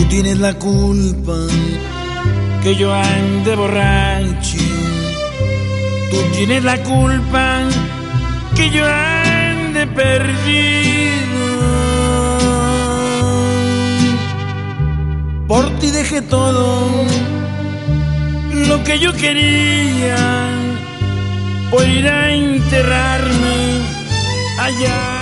Tú tienes la culpa que yo ande borracho. Tú tienes la culpa que yo ande perdido. Por ti dejé todo lo que yo quería por ir a enterrarme allá